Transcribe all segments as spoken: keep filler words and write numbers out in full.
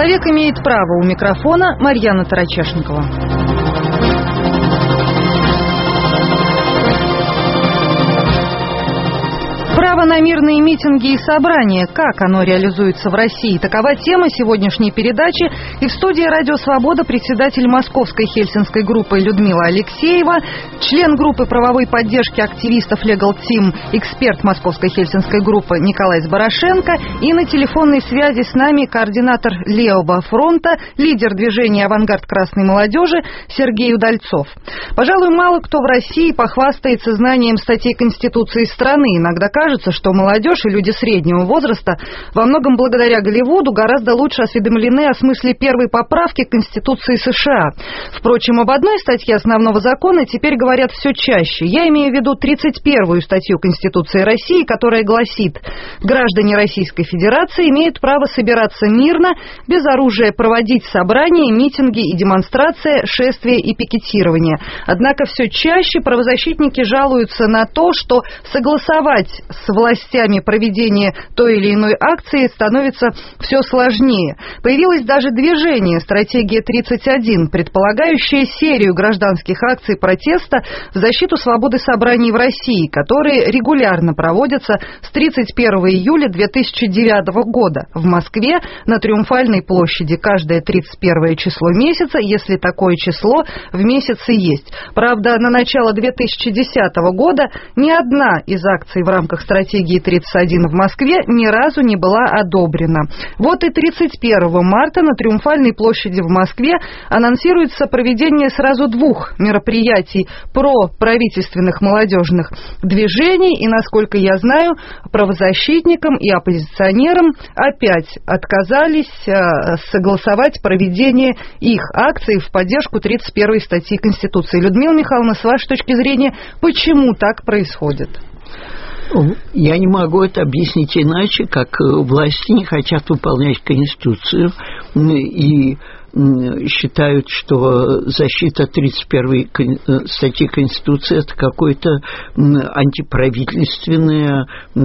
Человек имеет право. У микрофона Марьяна Тарачешникова. Право на мирные митинги и собрания. Как оно реализуется в России? Такова тема сегодняшней передачи. И в студии «Радио Свобода» председатель Московской хельсинской группы Людмила Алексеева, член группы правовой поддержки активистов Legal Team, эксперт Московской хельсинской группы Николай Сборошенко и на телефонной связи с нами координатор Левого фронта, лидер движения «Авангард красной молодежи» Сергей Удальцов. Пожалуй, мало кто в России похвастается знанием статей Конституции страны. Иногда кажется, что молодежь и люди среднего возраста во многом благодаря Голливуду гораздо лучше осведомлены о смысле первой поправки к Конституции США. Впрочем, об одной статье основного закона теперь говорят все чаще. Я имею в виду тридцать первую статью Конституции России, которая гласит: граждане Российской Федерации имеют право собираться мирно, без оружия, проводить собрания, митинги и демонстрации, шествия и пикетирования. Однако все чаще правозащитники жалуются на то, что согласовать с властями проведение той или иной акции становится все сложнее. Появилось даже движение «Стратегия тридцать один», предполагающее серию гражданских акций протеста в защиту свободы собраний в России, которые регулярно проводятся с тридцать первого июля две тысячи девятого года в Москве на Триумфальной площади каждое тридцать первое число месяца, если такое число в месяце есть. Правда, на начало две тысячи десятого года ни одна из акций в рамках стратегии тридцать один в Москве ни разу не была одобрена. Вот и тридцать первого марта на Триумфальной площади в Москве анонсируется проведение сразу двух мероприятий проправительственных молодежных движений. И, насколько я знаю, правозащитникам и оппозиционерам опять отказались согласовать проведение их акций в поддержку тридцать первой статьи Конституции. Людмила Михайловна, с вашей точки зрения, почему так происходит? Я не могу это объяснить иначе, как власти не хотят выполнять Конституцию и считают, что защита тридцать первой статьи Конституции – это какое-то антиправительственное,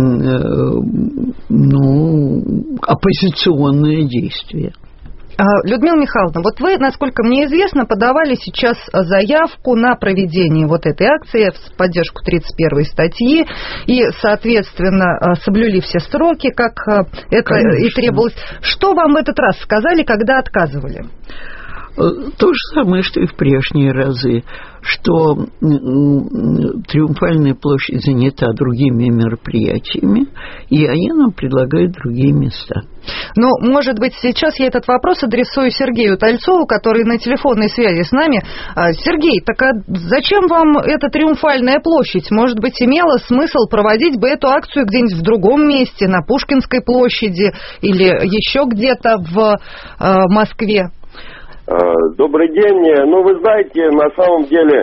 ну, оппозиционное действие. Людмила Михайловна, вот вы, насколько мне известно, подавали сейчас заявку на проведение вот этой акции в поддержку тридцать первой статьи и, соответственно, соблюли все сроки, как это Конечно. И требовалось. Что вам в этот раз сказали, когда отказывали? То же самое, что и в прежние разы, что Триумфальная площадь занята другими мероприятиями, и они нам предлагают другие места. Но, может быть, сейчас я этот вопрос адресую Сергею Удальцову, который на телефонной связи с нами. Сергей, так а зачем вам эта Триумфальная площадь? Может быть, имело смысл проводить бы эту акцию где-нибудь в другом месте, на Пушкинской площади или еще где-то в Москве? Добрый день. Ну, вы знаете, на самом деле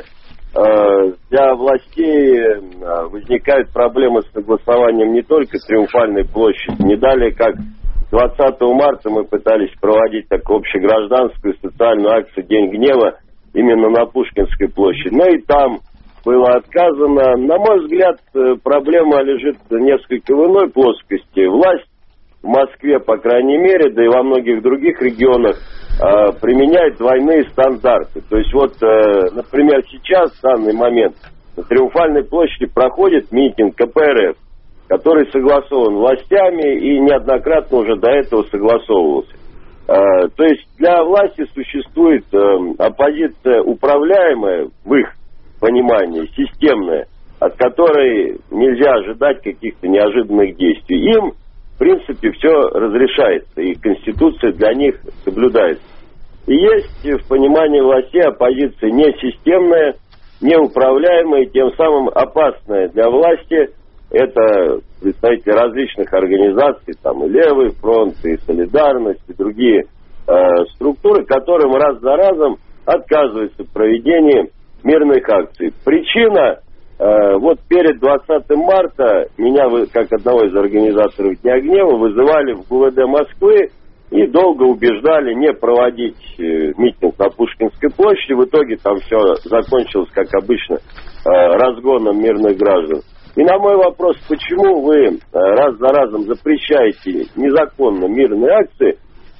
для властей возникают проблемы с согласованием не только Триумфальной площади. Не далее, как двадцатого марта мы пытались проводить такую общегражданскую социальную акцию «День гнева» именно на Пушкинской площади. Но и там было отказано. На мой взгляд, проблема лежит несколько в иной плоскости. Власть в Москве, по крайней мере, да и во многих других регионах, э, применяет двойные стандарты. То есть вот, э, например, сейчас, в данный момент, на Триумфальной площади проходит митинг ка пэ эр эф, который согласован властями и неоднократно уже до этого согласовывался. Э, то есть для власти существует э, оппозиция управляемая, в их понимании, системная, от которой нельзя ожидать каких-то неожиданных действий. Им в принципе, все разрешается, и Конституция для них соблюдается. И есть в понимании власти оппозиция несистемная, неуправляемая, и тем самым опасная для власти. Это представители различных организаций, там и Левый фронт, и Солидарность, и другие э, структуры, которым раз за разом отказываются в проведении мирных акций. Причина... Вот перед двадцатым марта меня, как одного из организаторов Дня гнева, вызывали в гэ вэ дэ Москвы и долго убеждали не проводить митинг на Пушкинской площади. В итоге там все закончилось, как обычно, разгоном мирных граждан. И на мой вопрос, почему вы раз за разом запрещаете незаконно мирные акции,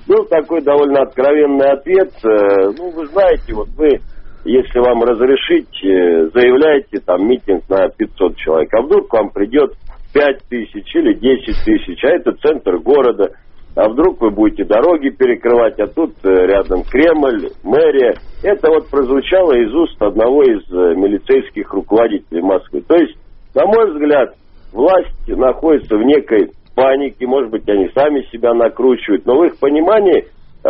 Был такой довольно откровенный ответ. Ну, вы знаете, вот вы, если вам разрешить, заявляете там митинг на пятьсот человек, а вдруг к вам придет пять тысяч или десять тысяч, а это центр города, а вдруг вы будете дороги перекрывать, а тут рядом Кремль, мэрия. Это вот прозвучало из уст одного из милицейских руководителей Москвы. То есть, на мой взгляд, власть находится в некой панике, может быть, они сами себя накручивают, но в их понимании,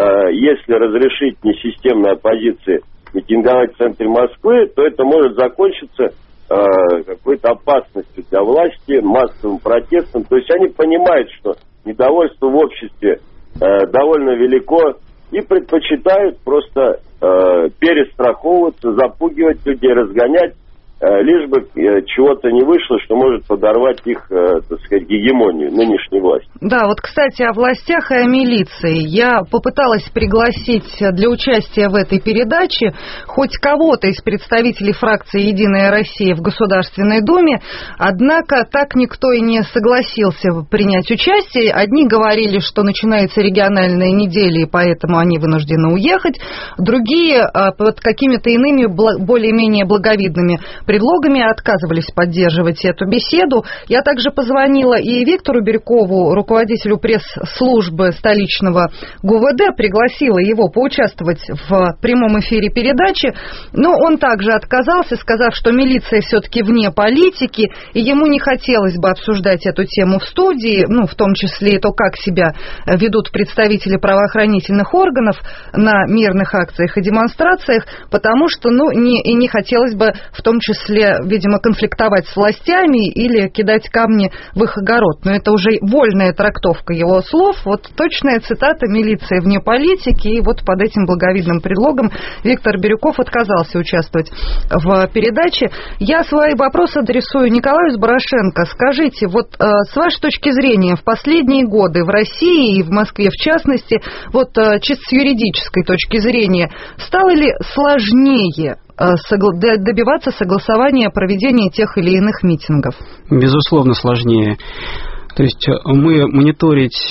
если разрешить несистемной оппозиции митинговать в центре Москвы, то это может закончиться какой-то опасностью для власти, массовым протестом. То есть они понимают, что недовольство в обществе э, довольно велико и предпочитают просто э, перестраховываться, запугивать людей, разгонять, э, лишь бы э, чего-то не вышло, что может подорвать их, э, так сказать, гегемонию нынешней власти. Да, вот, кстати, о властях и о милиции. Я попыталась пригласить для участия в этой передаче хоть кого-то из представителей фракции «Единая Россия» в Государственной Думе, однако так никто и не согласился принять участие. Одни говорили, что начинается региональная неделя, и поэтому они вынуждены уехать. Другие под какими-то иными более-менее благовидными предлогами отказывались поддерживать эту беседу. Я также позвонила и Виктору Бирюкову, руководителю пресс-службы столичного ГУВД, пригласила его поучаствовать в прямом эфире передачи, но он также отказался, сказав, что милиция все-таки вне политики, и ему не хотелось бы обсуждать эту тему в студии, ну, в том числе и то, как себя ведут представители правоохранительных органов на мирных акциях и демонстрациях, потому что, ну, не, и не хотелось бы в том числе, видимо, конфликтовать с властями или кидать камни в их огород. Но это уже вольная трактовка его слов. Вот точная цитата: «Милиция вне политики». И вот под этим благовидным предлогом Виктор Бирюков отказался участвовать в передаче. Я свои вопросы адресую Николаю Сборошенко. Скажите, вот э, с вашей точки зрения, в последние годы в России и в Москве в частности, вот э, чисто с юридической точки зрения, стало ли сложнее добиваться согласования проведения тех или иных митингов? Безусловно, сложнее. То есть мы мониторить,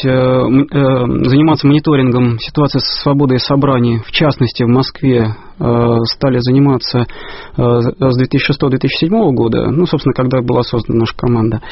заниматься мониторингом ситуации со свободой собраний, в частности в Москве, стали заниматься с две тысячи шестого — две тысячи седьмого года, ну, собственно, когда была создана наша команда.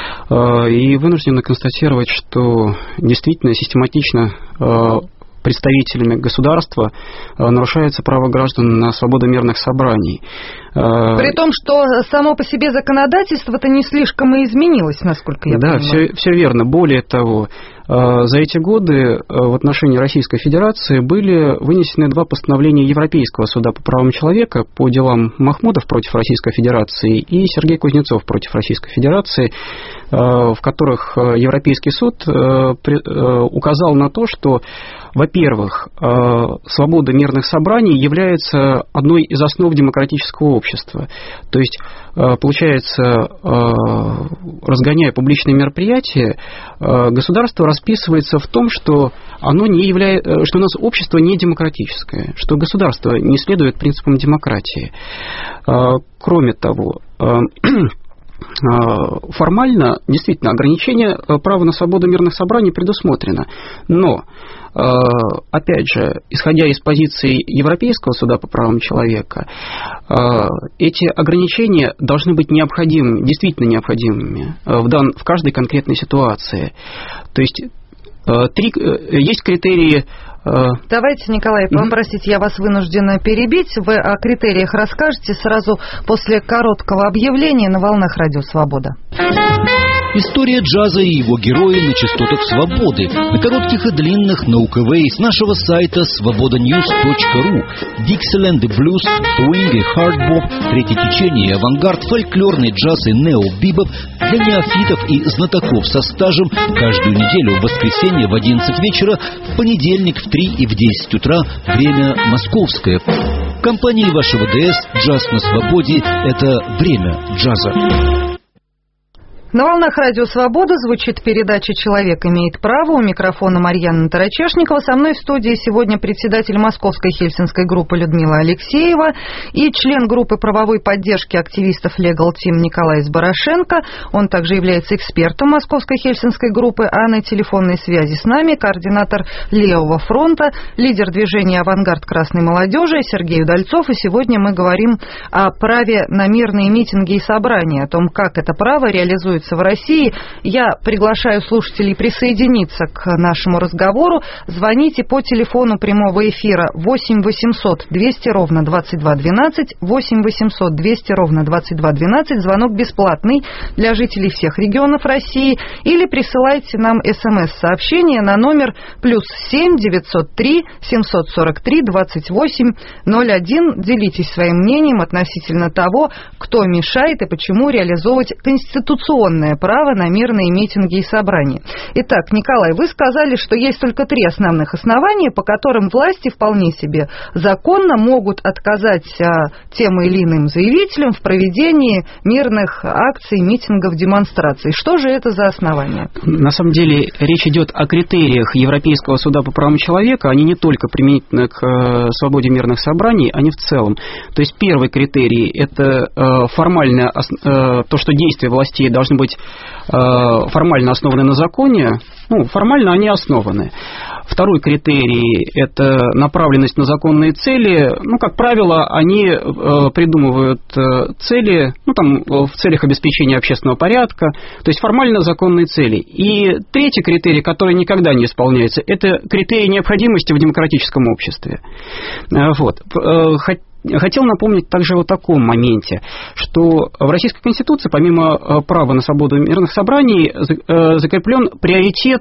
И вынуждены констатировать, что действительно систематично представителями государства нарушается право граждан на свободу мирных собраний. При том, что само по себе законодательство-то не слишком и изменилось, насколько я да, понимаю. Да, все, все верно. Более того, за эти годы в отношении Российской Федерации были вынесены два постановления Европейского суда по правам человека по делам Махмудов против Российской Федерации и Сергей Кузнецов против Российской Федерации, в которых Европейский суд указал на то, что, во-первых, свобода мирных собраний является одной из основ демократического общества. То есть, получается, разгоняя публичные мероприятия, государство расписывается в том, что оно не является, что у нас общество не демократическое, что государство не следует принципам демократии. Кроме того, формально, действительно, ограничение права на свободу мирных собраний предусмотрено, но, опять же, исходя из позиции Европейского суда по правам человека, эти ограничения должны быть необходимыми, действительно необходимыми в, дан, в каждой конкретной ситуации. То есть, три, есть критерии. Давайте, Николай, mm-hmm. простите, я вас вынуждена перебить. Вы о критериях расскажете сразу после короткого объявления на волнах Радио Свобода. История джаза и его герои на частотах свободы, на коротких и длинных, на УКВ и с нашего сайта свобода ньюс точка ру. Диксиленд и блюз, свинг и хардбоп, третье течение и авангард, фольклорный джаз и нео-бибоп для неофитов и знатоков со стажем каждую неделю в воскресенье в одиннадцать вечера, в понедельник в три и в десять утра, время московское. В компании вашего ДС «Джаз на свободе» — это время джаза. На волнах Радио Свобода звучит передача «Человек имеет право». У микрофона Марьяна Тарачешникова. Со мной в студии сегодня председатель Московской Хельсинской группы Людмила Алексеева и член группы правовой поддержки активистов Legal Team Николай Сборошенко. Он также является экспертом Московской Хельсинской группы, а на телефонной связи с нами координатор Левого фронта, лидер движения «Авангард красной молодежи» Сергей Удальцов. И сегодня мы говорим о праве на мирные митинги и собрания, о том, как это право реализуется в России. Я приглашаю слушателей присоединиться к нашему разговору. Звоните по телефону прямого эфира восемь восемьсот двести ровно двадцать два двенадцать, восемь восемьсот двести ровно двадцать два двенадцать. Звонок бесплатный для жителей всех регионов России. Или присылайте нам смс-сообщение на номер плюс семь девятьсот три семьсот сорок три двадцать восемь ноль один. Делитесь своим мнением относительно того, кто мешает и почему реализовывать конституционное право на мирные митинги и собрания. Итак, Николай, вы сказали, что есть только три основных основания, по которым власти вполне себе законно могут отказать а, тем или иным заявителям в проведении мирных акций, митингов, демонстраций. Что же это за основания? На самом деле речь идет о критериях Европейского суда по правам человека. Они не только применительны к э, свободе мирных собраний, они в целом. То есть первый критерий – это э, формальное, э, то, что действия властей должны быть э, формально основаны на законе. Ну, формально они основаны. Второй критерий – это направленность на законные цели. Ну, как правило, они э, придумывают э, цели, ну, там, в целях обеспечения общественного порядка, то есть формально законные цели. И третий критерий, который никогда не исполняется, это критерий необходимости в демократическом обществе. Э, вот. Э, Хотел напомнить также о таком моменте, что в Российской Конституции, помимо права на свободу мирных собраний, закреплен приоритет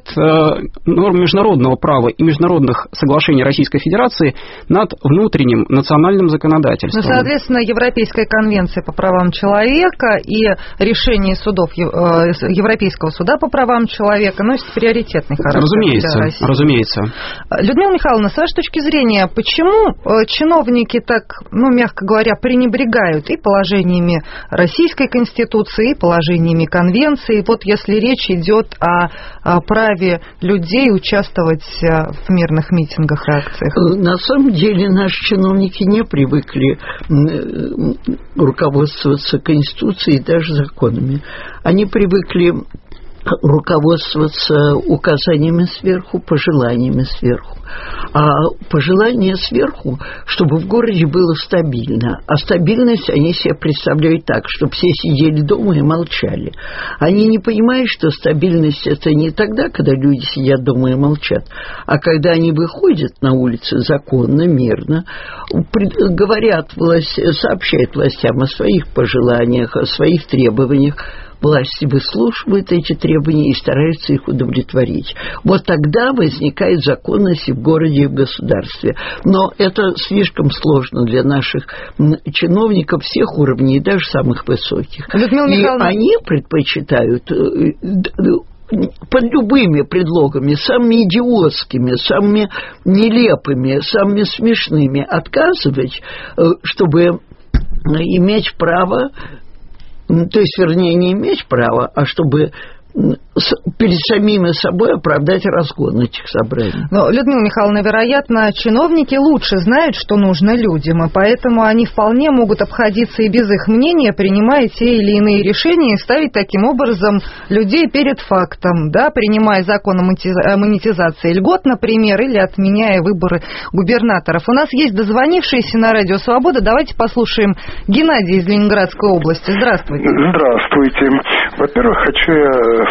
норм международного права и международных соглашений Российской Федерации над внутренним национальным законодательством. Ну, соответственно, Европейская конвенция по правам человека и решение судов Европейского суда по правам человека носят приоритетный характер. Разумеется, разумеется. Людмила Михайловна, с вашей точки зрения, почему чиновники так, ну, мягко говоря, пренебрегают и положениями Российской Конституции, и положениями Конвенции, вот если речь идет о, о праве людей участвовать в мирных митингах и акциях? На самом деле наши чиновники не привыкли руководствоваться Конституцией и даже законами. Они привыкли руководствоваться указаниями сверху, пожеланиями сверху. А пожелания сверху, чтобы в городе было стабильно. А стабильность они себе представляют так, чтобы все сидели дома и молчали. Они не понимают, что стабильность – это не тогда, когда люди сидят дома и молчат, а когда они выходят на улицы законно, мирно, говорят, власть, сообщают властям о своих пожеланиях, о своих требованиях. Власти выслушивают эти требования и стараются их удовлетворить. Вот тогда возникает законность и в городе, и в государстве. Но это слишком сложно для наших чиновников всех уровней, даже самых высоких. Людмила и Михайловна... они предпочитают под любыми предлогами, самыми идиотскими, самыми нелепыми, самыми смешными отказывать, чтобы иметь право, то есть, вернее, не иметь права, а чтобы перед самими собой оправдать разгон этих собраний. Но, Людмила Михайловна, вероятно, чиновники лучше знают, что нужно людям, и поэтому они вполне могут обходиться и без их мнения, принимая те или иные решения и ставить таким образом людей перед фактом, да, принимая закон о монетизации льгот, например, или отменяя выборы губернаторов. У нас есть дозвонившиеся на Радио Свобода. Давайте послушаем Геннадия из Ленинградской области. Здравствуйте. Здравствуйте. Во-первых, хочу я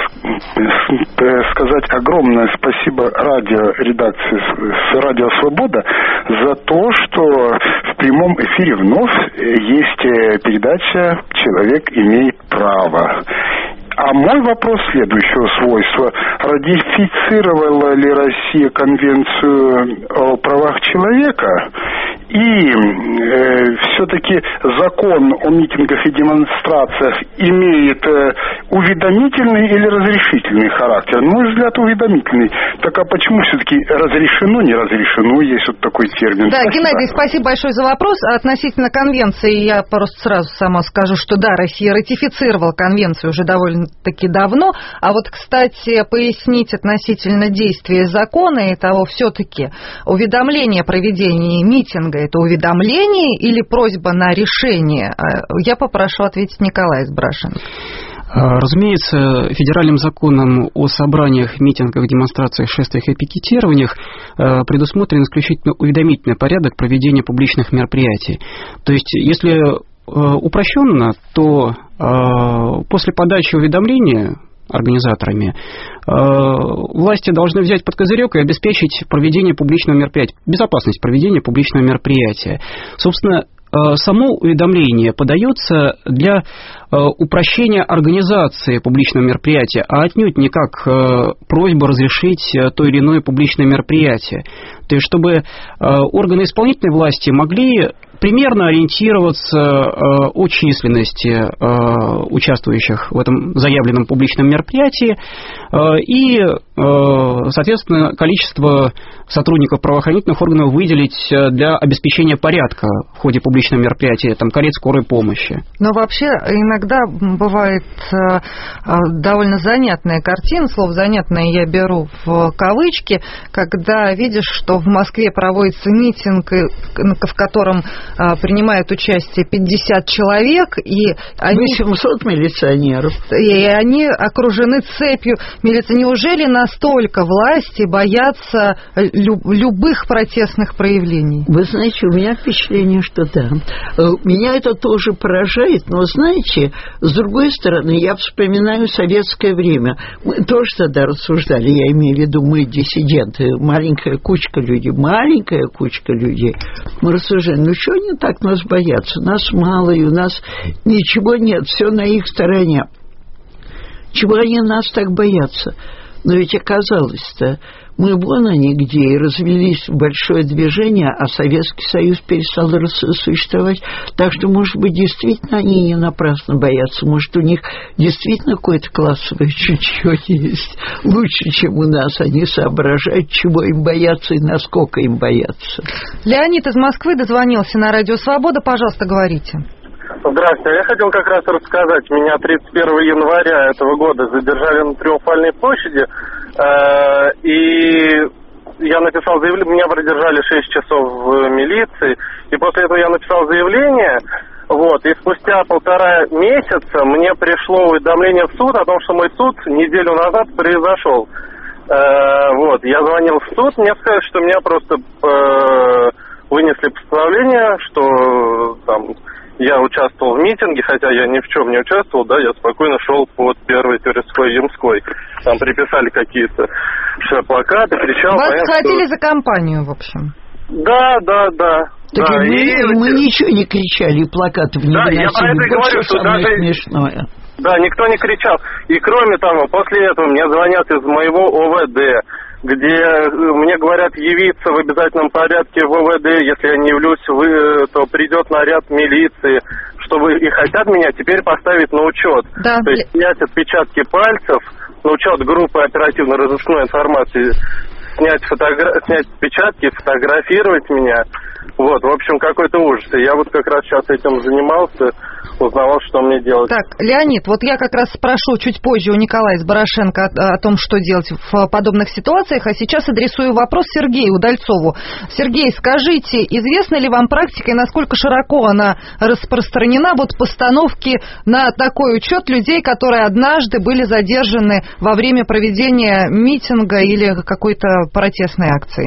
сказать огромное спасибо радиоредакции с Радио Свобода за то, что в прямом эфире вновь есть передача «Человек имеет право». А мой вопрос следующего свойства. Ратифицировала ли Россия Конвенцию о правах человека? И э, все-таки закон о митингах и демонстрациях имеет э, уведомительный или разрешительный характер? На мой взгляд, уведомительный. Так а почему все-таки разрешено, не разрешено? Есть вот такой термин. Да, спасибо. Геннадий, спасибо большое за вопрос. Относительно конвенции я просто сразу сама скажу, что да, Россия ратифицировала конвенцию уже довольно-таки давно. А вот, кстати, пояснить относительно действия закона и того, все-таки уведомление о проведении митинга — это уведомление или просьба на решение? Я попрошу ответить Николая из Брашина. Разумеется, федеральным законом о собраниях, митингах, демонстрациях, шествиях и пикетированиях предусмотрен исключительно уведомительный порядок проведения публичных мероприятий. То есть, если упрощенно, то после подачи уведомления организаторами, власти должны взять под козырек и обеспечить проведение публичного мероприятия, безопасность проведения публичного мероприятия. Собственно, само уведомление подается для упрощения организации публичного мероприятия, а отнюдь не как просьба разрешить то или иное публичное мероприятие. То есть, чтобы органы исполнительной власти могли примерно ориентироваться о численности участвующих в этом заявленном публичном мероприятии и, соответственно, количество сотрудников правоохранительных органов выделить для обеспечения порядка в ходе публичного мероприятия, там, карет скорой помощи. Но вообще иногда бывает довольно занятная картина, слово «занятная» я беру в кавычки, когда видишь, что в Москве проводится митинг, в котором принимают участие пятьдесят человек, и они... восемьсот милиционеров. И они окружены цепью милиции. Неужели настолько власти боятся люб- любых протестных проявлений? Вы знаете, у меня впечатление, что да. Меня это тоже поражает, но, знаете, с другой стороны, я вспоминаю советское время. Мы тоже тогда рассуждали, я имею в виду мы, диссиденты, маленькая кучка людей, маленькая кучка людей. Мы рассуждали, ну что они так нас боятся? Нас мало, и у нас ничего нет, все на их стороне. Чего они нас так боятся? Но ведь оказалось-то, мы вон они где, и развелись в большое движение, а Советский Союз перестал существовать. Так что, может быть, действительно они не напрасно боятся. Может, у них действительно какое-то классовое чутье есть. Лучше, чем у нас. Они соображают, чего им бояться и насколько им бояться. Леонид из Москвы дозвонился на Радио Свобода. Пожалуйста, говорите. Здравствуйте. Я хотел как раз рассказать. Меня тридцать первого января этого года задержали на Триумфальной площади. Э, и я написал заявление. Меня продержали шесть часов в милиции. И после этого я написал заявление. Вот. И спустя полтора месяца мне пришло уведомление в суд о том, что мой суд неделю назад произошел. Э, вот. Я звонил в суд. Мне сказали, что меня просто э, вынесли постановление, что там... Я участвовал в митинге, хотя я ни в чем не участвовал, да, я спокойно шел под Первой Тверской Ямской. Там приписали какие-то плакаты, кричал. Вас понятно, схватили что... за компанию, в общем. Да, да, да. Так да, мы, и... мы ничего не кричали, плакатов не да, выносили. Я про это и говорю, что даже... смешное. Да, никто не кричал. И кроме того, после этого мне звонят из моего ОВД, где мне говорят явиться в обязательном порядке в ОВД, если я не явлюсь, вы, то придет наряд милиции, чтобы и хотят меня теперь поставить на учет. Да. То есть снять отпечатки пальцев, на учет группы оперативно-розыскной информации, снять, фотогра... снять отпечатки, фотографировать меня. Вот, в общем, какой-то ужас. И я вот как раз сейчас этим занимался, узнавал, что мне делать. Так, Леонид, вот я как раз спрошу чуть позже у Николая из Борошенко о, о том, что делать в подобных ситуациях, а сейчас адресую вопрос Сергею Удальцову. Сергей, скажите, известна ли вам практика и насколько широко она распространена, вот постановки на такой учет людей, которые однажды были задержаны во время проведения митинга или какой-то протестной акции?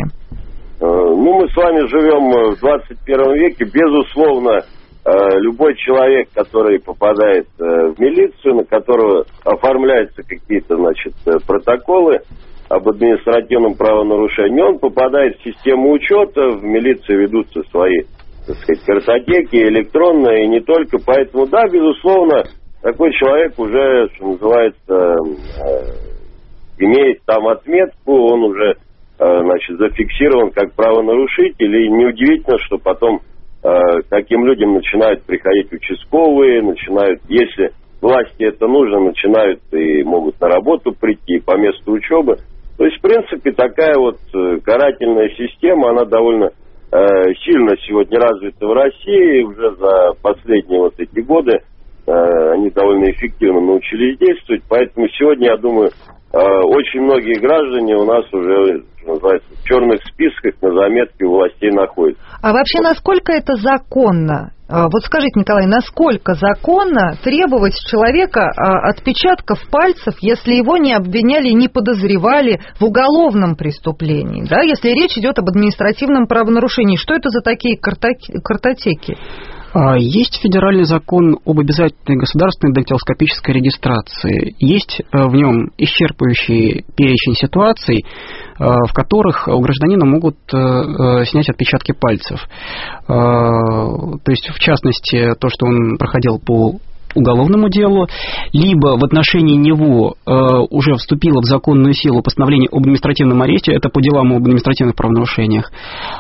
Ну, мы с вами живем в двадцать первом веке. Безусловно, любой человек, который попадает в милицию, на которого оформляются какие-то, значит, протоколы об административном правонарушении, он попадает в систему учета, в милиции ведутся свои, так сказать, картотеки электронные, и не только. Поэтому, да, безусловно, такой человек уже, что называется, имеет там отметку, он уже, значит, значит, зафиксирован как правонарушитель, и неудивительно, что потом э, таким людям начинают приходить участковые, начинают, если власти это нужно, начинают и могут на работу прийти по месту учебы. То есть, в принципе, такая вот э, карательная система, она довольно э, сильно сегодня развита в России, уже за последние вот эти годы э, они довольно эффективно научились действовать, поэтому сегодня, я думаю, очень многие граждане у нас уже, что называется, в черных списках на заметке у властей находятся. А вообще, насколько это законно? Вот скажите, Николай, насколько законно требовать с человека отпечатков пальцев, если его не обвиняли, не подозревали в уголовном преступлении, да? Если речь идет об административном правонарушении? Что это за такие картотеки? Есть федеральный закон об обязательной государственной дактилоскопической регистрации. Есть в нем исчерпывающий перечень ситуаций, в которых у гражданина могут снять отпечатки пальцев. То есть, в частности, то, что он проходил по уголовному делу, либо в отношении него уже вступило в законную силу постановление об административном аресте, это по делам об административных правонарушениях.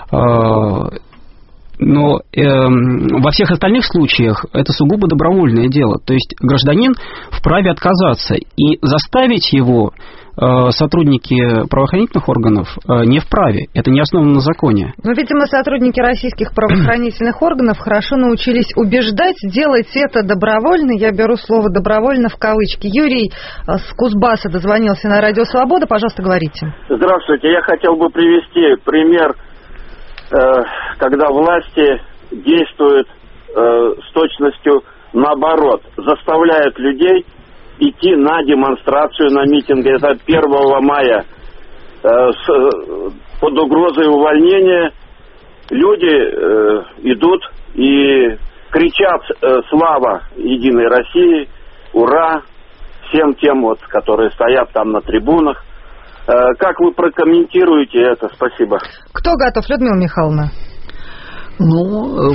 Но э, во всех остальных случаях это сугубо добровольное дело. То есть гражданин вправе отказаться, и заставить его э, сотрудники правоохранительных органов э, не вправе. Это не основано на законе. Но, видимо, сотрудники российских правоохранительных органов хорошо научились убеждать делать это добровольно. Я беру слово «добровольно» в кавычки. Юрий с Кузбасса дозвонился на Радио Свобода. Пожалуйста, говорите. Здравствуйте. Я хотел бы привести пример, когда власти действуют э, с точностью наоборот, заставляют людей идти на демонстрацию, на митинги. Это первого мая э, с, под угрозой увольнения люди э, идут и кричат э, «Слава Единой России!», «Ура!» всем тем, вот, которые стоят там на трибунах. Как вы прокомментируете это? Спасибо. Кто готов, Людмила Михайловна? Ну,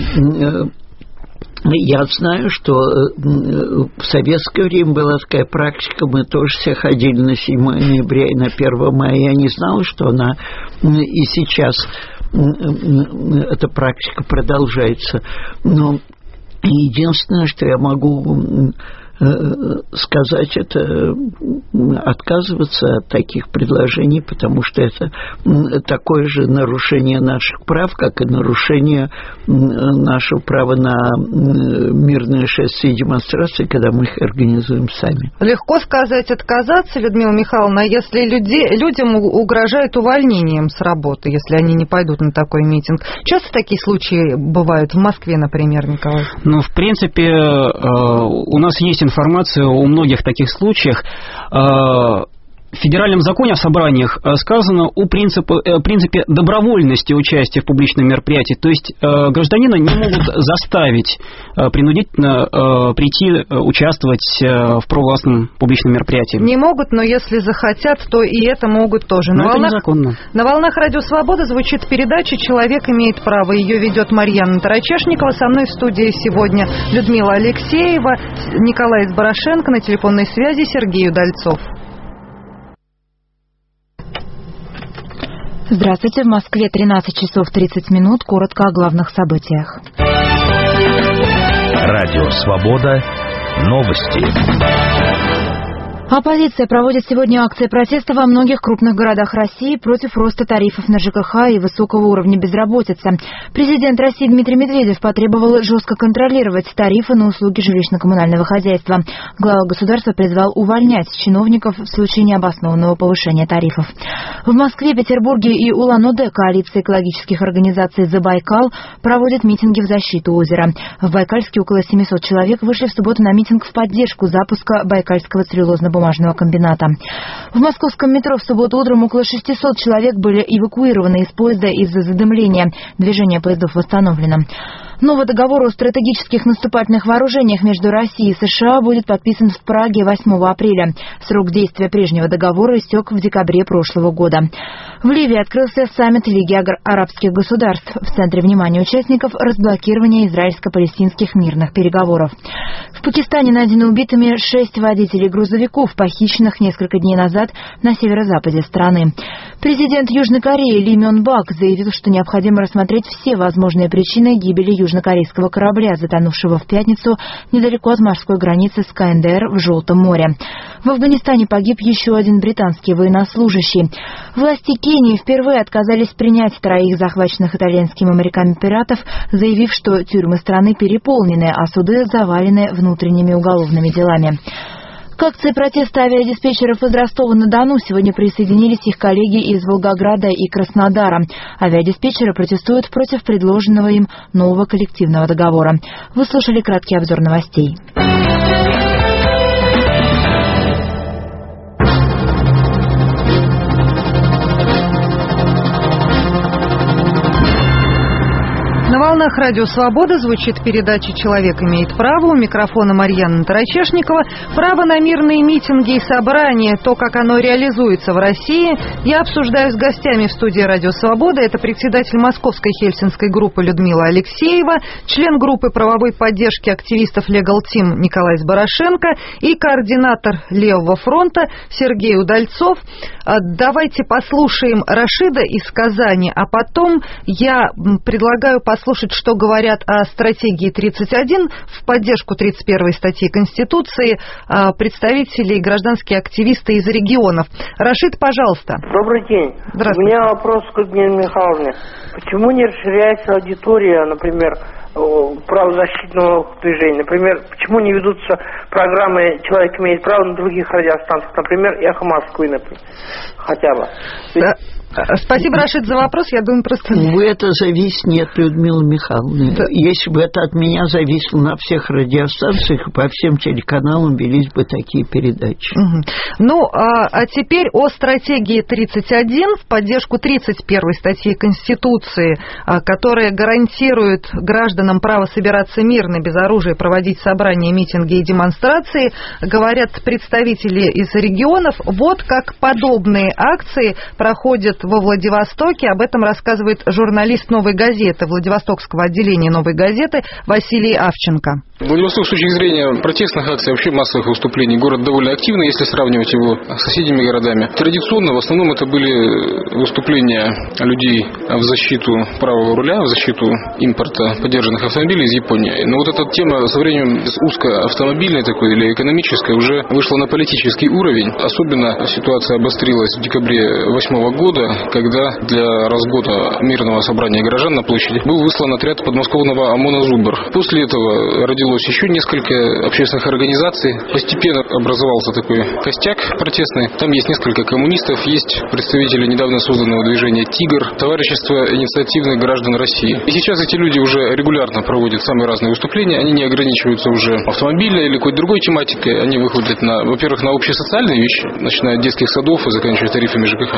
я знаю, что в советское время была такая практика, мы тоже все ходили на седьмое ноября и на первое мая. Я не знала, что она и сейчас, эта практика продолжается. Но единственное, что я могу сказать, это отказываться от таких предложений, потому что это такое же нарушение наших прав, как и нарушение нашего права на мирное шествие и демонстрации, когда мы их организуем сами. Легко сказать отказаться, Людмила Михайловна, если люди, людям угрожают увольнением с работы, если они не пойдут на такой митинг. Часто такие случаи бывают в Москве, например, Николай? Ну, в принципе, у нас есть информация о многих таких случаях. В федеральном законе о собраниях сказано о принципе, принципе добровольности участия в публичном мероприятии. То есть гражданина не могут заставить принудительно прийти участвовать в провластном публичном мероприятии. Не могут, но если захотят, то и это могут тоже. Но на это волнах, незаконно. На волнах Радио Свобода звучит передача «Человек имеет право». Ее ведет Марьяна Тарачешникова. Со мной в студии сегодня Людмила Алексеева, Николай Изборошенко, на телефонной связи Сергей Удальцов. Здравствуйте. В Москве тринадцать часов тридцать минут. Коротко о главных событиях. Радио «Свобода». Новости. Оппозиция проводит сегодня акции протеста во многих крупных городах России против роста тарифов на ЖКХ и высокого уровня безработицы. Президент России Дмитрий Медведев потребовал жестко контролировать тарифы на услуги жилищно-коммунального хозяйства. Глава государства призвал увольнять чиновников в случае необоснованного повышения тарифов. В Москве, Петербурге и Улан-Удэ коалиция экологических организаций «Забайкал» проводит митинги в защиту озера. В Байкальске около семисот человек вышли в субботу на митинг в поддержку запуска Байкальского целлюлозно-бумажного комбината. В московском метро в субботу утром около шестисот человек были эвакуированы из поезда из-за задымления. Движение поездов восстановлено. Новый договор о стратегических наступательных вооружениях между Россией и США будет подписан в Праге восьмого апреля. Срок действия прежнего договора истек в декабре прошлого года. В Ливии открылся саммит Лиги арабских государств. В центре внимания участников разблокирование израильско-палестинских мирных переговоров. В Пакистане найдены убитыми шесть водителей грузовиков, похищенных несколько дней назад на северо-западе страны. Президент Южной Кореи Ли Мён Бак заявил, что необходимо рассмотреть все возможные причины гибели южнокорейского корабля, затонувшего в пятницу недалеко от морской границы с КНДР в Желтом море. В Афганистане погиб еще один британский военнослужащий. Власти Кении впервые отказались принять троих захваченных итальянскими моряками пиратов, заявив, что тюрьмы страны переполнены, а суды завалены внутренними уголовными делами. К акции протеста авиадиспетчеров из Ростова-на-Дону сегодня присоединились их коллеги из Волгограда и Краснодара. Авиадиспетчеры протестуют против предложенного им нового коллективного договора. Вы слушали краткий обзор новостей. На волнах Радио Свобода звучит передача «Человек имеет право». У микрофона Марьяна Тарачешникова. Право на мирные митинги и собрания, то, как оно реализуется в России, я обсуждаю с гостями в студии Радио Свобода. Это председатель Московской Хельсинской группы Людмила Алексеева, член группы правовой поддержки активистов Legal Team Николай Сборошенко и координатор Левого фронта Сергей Удальцов. Давайте послушаем Рашида из Казани, а потом я предлагаю послушать слушать, что говорят о стратегии тридцать один в поддержку тридцать первой статьи Конституции представители и гражданские активисты из регионов. Рашид, пожалуйста. Добрый день. Здравствуйте. У меня вопрос к Людмиле Михайловне. Почему не расширяется аудитория, например, правозащитного движения? Например, почему не ведутся программы «Человек имеет право» на других радиостанциях? Например, «Эхо Москвы», например, хотя бы. Да. Спасибо, Рашид, за вопрос. Я думаю, просто... Увы, это зависит не от Людмилы Михайловны. Да. Если бы это от меня зависело, на всех радиостанциях и по всем телеканалам велись бы такие передачи. Угу. Ну, а, а теперь о стратегии тридцать один в поддержку тридцать первой статьи Конституции, а, которая гарантирует гражданам право собираться мирно, без оружия, проводить собрания, митинги и демонстрации. Говорят представители из регионов, вот как подобные акции проходят во Владивостоке. Об этом рассказывает журналист «Новой газеты», Владивостокского отделения «Новой газеты» Василий Авченко. Владивосток с точки зрения протестных акций, вообще массовых выступлений, город довольно активный, если сравнивать его с соседними городами. Традиционно, в основном, это были выступления людей в защиту правого руля, в защиту импорта подержанных автомобилей из Японии. Но вот эта тема со временем узкоавтомобильной такой или экономической уже вышла на политический уровень. Особенно ситуация обострилась в декабре восьмого года, когда для разгона мирного собрания горожан на площади был выслан отряд подмосковного ОМОНа «Зубр». После этого родилось еще несколько общественных организаций. Постепенно образовался такой костяк протестный. Там есть несколько коммунистов, есть представители недавно созданного движения «Тигр», товарищество инициативных граждан России. И сейчас эти люди уже регулярно проводят самые разные выступления. Они не ограничиваются уже автомобильной или какой-то другой тематикой. Они выходят, на, во-первых, на общесоциальные вещи, начиная от детских садов и заканчивая тарифами ЖКХ,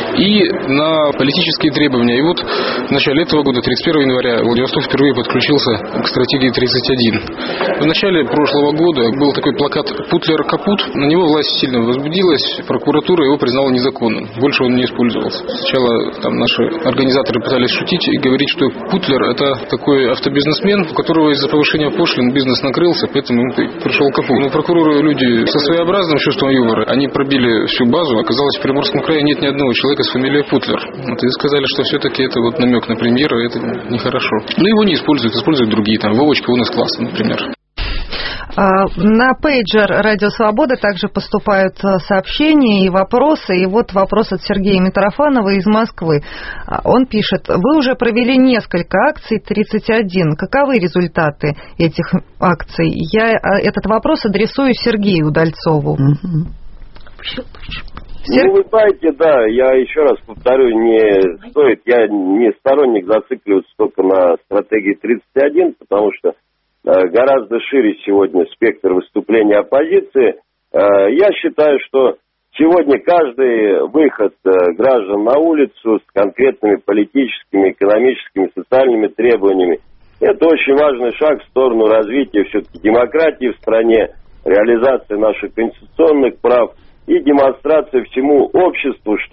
и на политические требования. И вот в начале этого года, тридцать первого января, Владивосток впервые подключился к стратегии тридцать один. В начале прошлого года был такой плакат «Путлер капут». На него власть сильно возбудилась, прокуратура его признала незаконным. Больше он не использовался. Сначала там наши организаторы пытались шутить и говорить, что Путлер – это такой автобизнесмен, у которого из-за повышения пошлин бизнес накрылся, поэтому ему пришел капут. Но прокуроры люди со своеобразным чувством юмора, они пробили всю базу. Оказалось, в Приморском крае нет ни одного человека с фамилией Путлер. Вот, и сказали, что все-таки это вот намек на премьера, это нехорошо. Но его не используют, используют другие, там, Вовочка, он из класса, например. На пейджер «Радио Свобода» также поступают сообщения и вопросы. И вот вопрос от Сергея Митрофанова из Москвы. Он пишет: вы уже провели несколько акций тридцать один. Каковы результаты этих акций? Я этот вопрос адресую Сергею Удальцову. Ну, вы знаете, да, я еще раз повторю, не стоит, я не сторонник зацикливаться только на стратегии тридцать один, потому что э, гораздо шире сегодня спектр выступления оппозиции. Э, я считаю, что сегодня каждый выход э, граждан на улицу с конкретными политическими, экономическими, социальными требованиями, это очень важный шаг в сторону развития все-таки демократии в стране, реализации наших конституционных прав и демонстрация всему обществу, что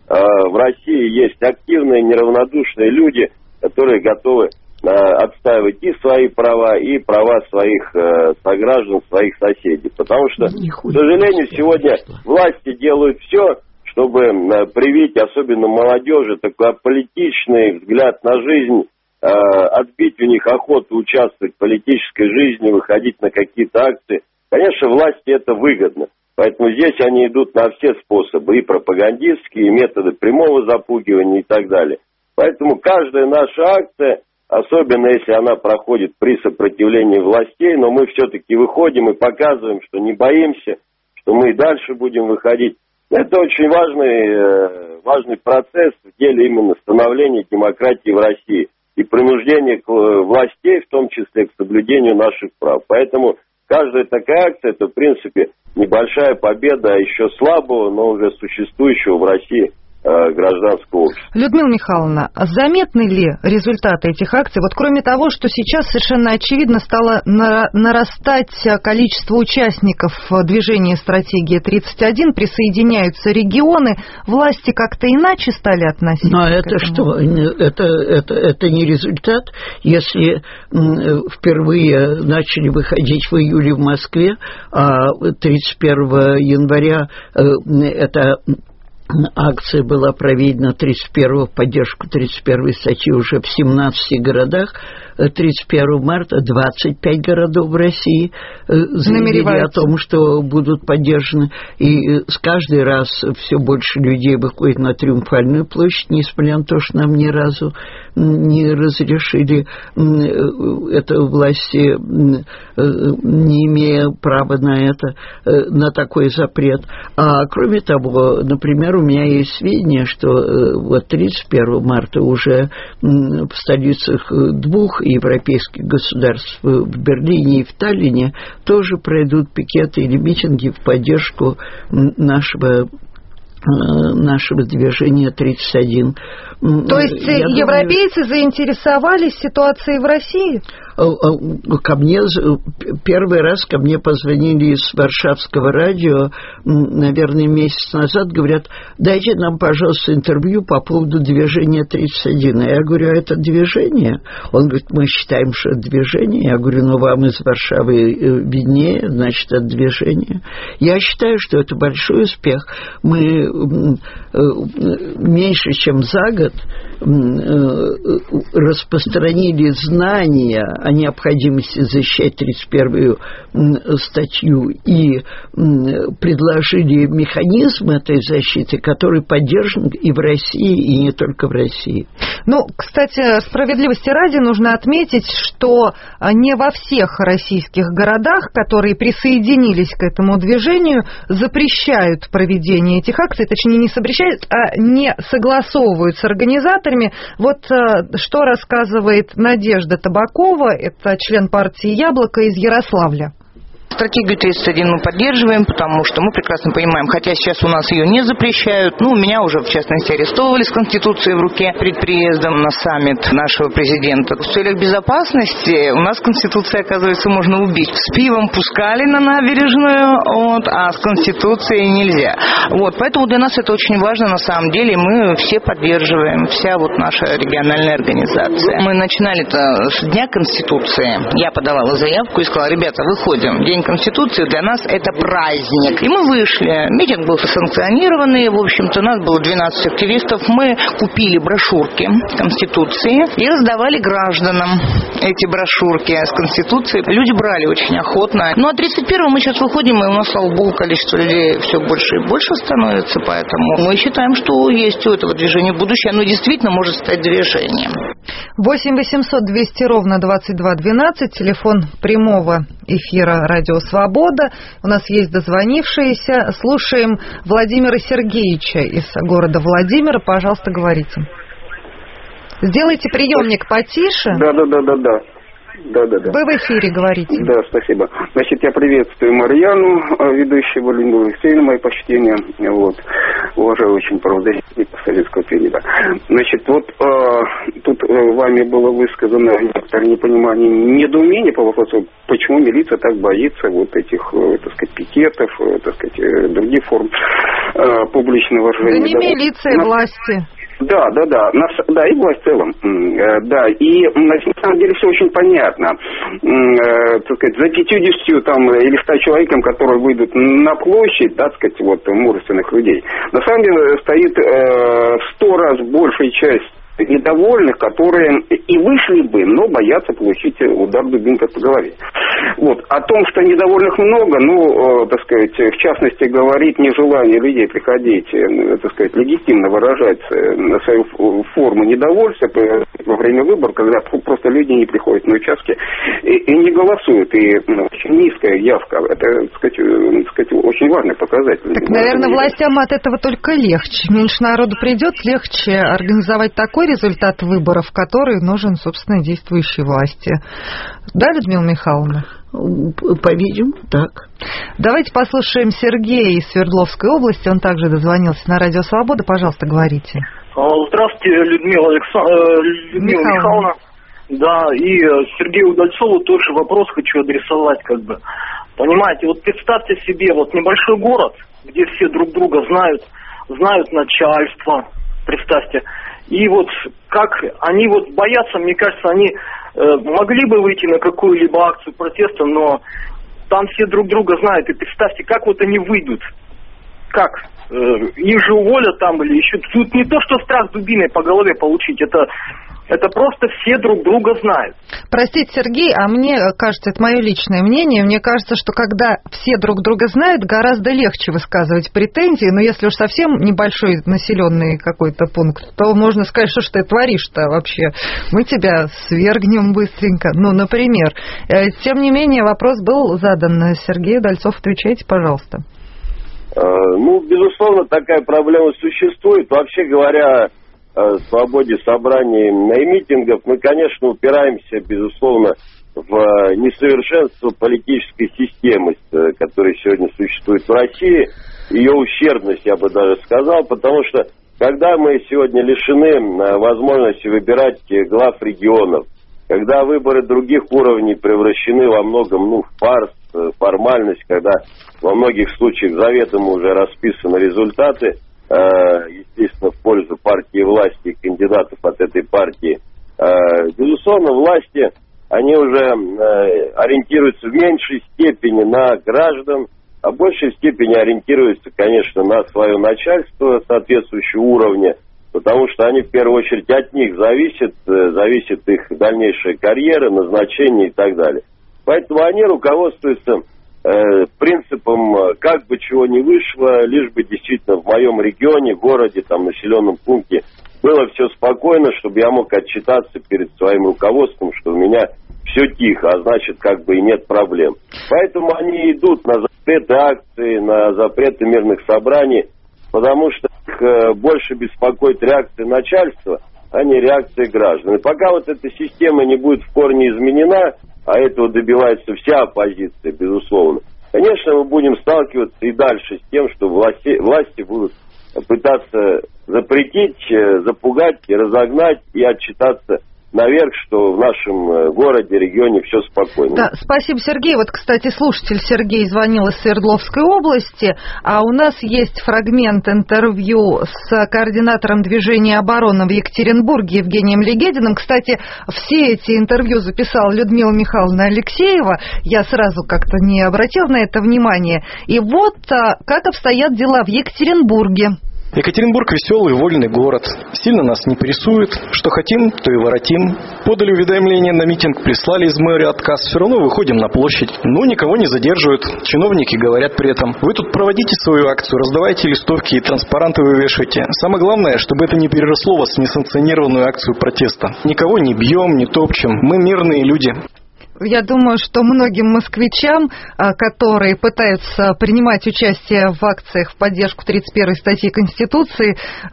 в России есть активные, неравнодушные люди, которые готовы отстаивать и свои права, и права своих сограждан, своих соседей. Потому что, к сожалению, сегодня власти делают все, чтобы привить, особенно молодежи, такой аполитичный взгляд на жизнь, отбить у них охоту участвовать в политической жизни, выходить на какие-то акции. Конечно, власти это выгодно. Поэтому здесь они идут на все способы, и пропагандистские, и методы прямого запугивания и так далее. Поэтому каждая наша акция, особенно если она проходит при сопротивлении властей, но мы все-таки выходим и показываем, что не боимся, что мы и дальше будем выходить. Это очень важный, важный процесс в деле именно становления демократии в России и принуждения властей, в том числе к соблюдению наших прав. Поэтому каждая такая акция, это в принципе небольшая победа еще слабого, но уже существующего в России гражданского общества. Людмила Михайловна, заметны ли результаты этих акций? Вот кроме того, что сейчас совершенно очевидно стало нарастать количество участников движения «Стратегия тридцать один», присоединяются регионы, власти как-то иначе стали относиться Но к это этому? что? Это, это, это не результат. Если впервые начали выходить в июле в Москве, а тридцать первого января это... акция была проведена тридцать первого в поддержку тридцать первой статьи уже в семнадцати городах. тридцать первого марта двадцать пять городов в России заявили о том, что будут поддержаны. И с каждый раз все больше людей выходит на Триумфальную площадь, несмотря на то, что нам ни разу не разрешили это власти, не имея права на это, на такой запрет. А кроме того, например, у меня есть сведения, что вот тридцать первого марта уже в столицах двух европейских государств, в Берлине и в Таллине, тоже пройдут пикеты или митинги в поддержку нашего нашего движения тридцать один. То есть Я европейцы думаю, заинтересовались ситуацией в России? Ко мне первый раз ко мне позвонили из Варшавского радио, наверное, месяц назад, говорят, дайте нам, пожалуйста, интервью по поводу движения тридцать один. Я говорю, а это движение? Он говорит, мы считаем, что это движение. Я говорю, ну вам из Варшавы виднее, значит, это движение. Я считаю, что это большой успех. Мы меньше чем за год распространили знания о необходимости защищать тридцать первую статью и предложили механизм этой защиты, который поддержан и в России, и не только в России. Ну, кстати, справедливости ради нужно отметить, что не во всех российских городах, которые присоединились к этому движению, запрещают проведение этих акций, точнее не запрещают, а не согласовывают с организаторами. Вот что рассказывает Надежда Табакова, это член партии «Яблоко» из Ярославля. Стратегию тридцать один мы поддерживаем, потому что мы прекрасно понимаем, хотя сейчас у нас ее не запрещают, ну, меня уже, в частности, арестовывали с Конституцией в руке перед приездом на саммит нашего президента. В целях безопасности у нас Конституция, оказывается, можно убить. С пивом пускали на набережную, вот, а с Конституцией нельзя. Вот, поэтому для нас это очень важно, на самом деле, мы все поддерживаем, вся вот наша региональная организация. Мы начинали-то с Дня Конституции. Я подавала заявку и сказала, ребята, выходим, День Конституции для нас это праздник. И мы вышли. Митинг был санкционированный. В общем-то, у нас было двенадцать активистов. Мы купили брошюрки Конституции и раздавали гражданам эти брошюрки с Конституцией. Люди брали очень охотно. Ну, а тридцать первого мы сейчас выходим, и у нас, слава богу, количество людей все больше и больше становится. Поэтому мы считаем, что есть у этого движения будущее. Оно действительно может стать движением. восемь восемьсот двести ровно двадцать два двенадцать. Телефон прямого эфира «Радио Свобода». У нас есть дозвонившиеся. Слушаем Владимира Сергеевича из города Владимира. Пожалуйста, говорите. Сделайте приемник потише. Да, да, да, да, да. Да, да, да. Вы в эфире говорите. Да, спасибо. Значит, я приветствую Марьяну, ведущую Валентину Алексеевну, мои почтения. Вот. Вот. уважаю очень правозащитников советского периода. Значит, вот э, тут э, вами было высказано некоторое непонимание, недоумение по вопросу, почему милиция так боится вот этих, э, так сказать, пикетов, э, так сказать, э, других форм э, публичного выражения. Да не милиция, власти. Да, да, да, на, да, и власть в целом, э, да, и на самом деле все очень понятно, э, так сказать, за пятьюдесятью там или ста человеком, которые выйдут на площадь, так сказать, вот, мужественных людей, на самом деле стоит э, в сто раз большая часть недовольных, которые и вышли бы, но боятся получить удар дубинкой по голове. Вот. О том, что недовольных много, ну, э, так сказать, в частности, говорит нежелание людей приходить, э, так сказать, легитимно выражать э, свою форму недовольства во время выборов, когда просто люди не приходят на участки и, и не голосуют. И ну, очень низкая явка. Это, так сказать, э, так сказать, очень важный показатель. Так, наверное, властям от этого только легче. Меньше народу придет, легче организовать такой результат выборов, который нужен, собственно, действующей власти. Да, Людмила Михайловна? По-видимому, так. Давайте послушаем Сергея из Свердловской области. Он также дозвонился на Радио Свобода. Пожалуйста, говорите. Здравствуйте, Людмила, Алекса... Людмила Михайловна. Да, и Сергею Удальцову тот же вопрос хочу адресовать, как бы. Понимаете, вот представьте себе, вот небольшой город, где все друг друга знают, знают начальство, представьте. И вот как они вот боятся, мне кажется, они э, могли бы выйти на какую-либо акцию протеста, но там все друг друга знают. И представьте, как вот они выйдут. Как? Э, их же уволят там или еще... Тут не то, что страх дубиной по голове получить, это... Это просто все друг друга знают. Простите, Сергей, а мне кажется, это мое личное мнение, мне кажется, что когда все друг друга знают, гораздо легче высказывать претензии, но если уж совсем небольшой населенный какой-то пункт, то можно сказать, что ж ты творишь-то вообще, мы тебя свергнем быстренько, ну, например. Тем не менее, вопрос был задан. Сергей Удальцов, отвечайте, пожалуйста. Ну, безусловно, такая проблема существует. Вообще говоря, свободе собраний и митингов, мы, конечно, упираемся, безусловно, в несовершенство политической системы, которая сегодня существует в России, ее ущербность, я бы даже сказал, потому что, когда мы сегодня лишены возможности выбирать глав регионов, когда выборы других уровней превращены во многом, ну, в фарс, формальность, когда во многих случаях заведомо уже расписаны результаты, естественно, в пользу партии власти и кандидатов от этой партии. Безусловно, власти, они уже ориентируются в меньшей степени на граждан, а в большей степени ориентируются, конечно, на свое начальство соответствующего уровня, потому что они в первую очередь от них зависят, зависит их дальнейшая карьера, назначение и так далее. Поэтому они руководствуются принципом, как бы чего ни вышло, лишь бы действительно в моем регионе, городе, там, населенном пункте было все спокойно, чтобы я мог отчитаться перед своим руководством, что у меня все тихо, а значит, как бы и нет проблем. Поэтому они идут на запреты акций, на запреты мирных собраний, потому что их больше беспокоит реакция начальства, а не реакция граждан. И пока вот эта система не будет в корне изменена, а этого добивается вся оппозиция, безусловно, конечно, мы будем сталкиваться и дальше с тем, что власти, власти будут пытаться запретить, запугать, и разогнать и отчитаться наверх, что в нашем городе, регионе все спокойно. Да, спасибо, Сергей. Вот, кстати, слушатель Сергей звонил из Свердловской области, а у нас есть фрагмент интервью с координатором движения «Оборона» в Екатеринбурге Евгением Легединым. Кстати, все эти интервью записала Людмила Михайловна Алексеева. Я сразу как-то не обратил на это внимание. И вот как обстоят дела в Екатеринбурге. Екатеринбург веселый, вольный город. Сильно нас не прессует. Что хотим, то и воротим. Подали уведомление на митинг, прислали из мэрии отказ. Все равно выходим на площадь. Но никого не задерживают. Чиновники говорят при этом: вы тут проводите свою акцию, раздавайте листовки и транспаранты вывешивайте. Самое главное, чтобы это не переросло у вас в несанкционированную акцию протеста. Никого не бьем, не топчем. Мы мирные люди. я думаю, что многим москвичам, которые пытаются принимать участие в акциях в поддержку тридцать первой статьи Конституции,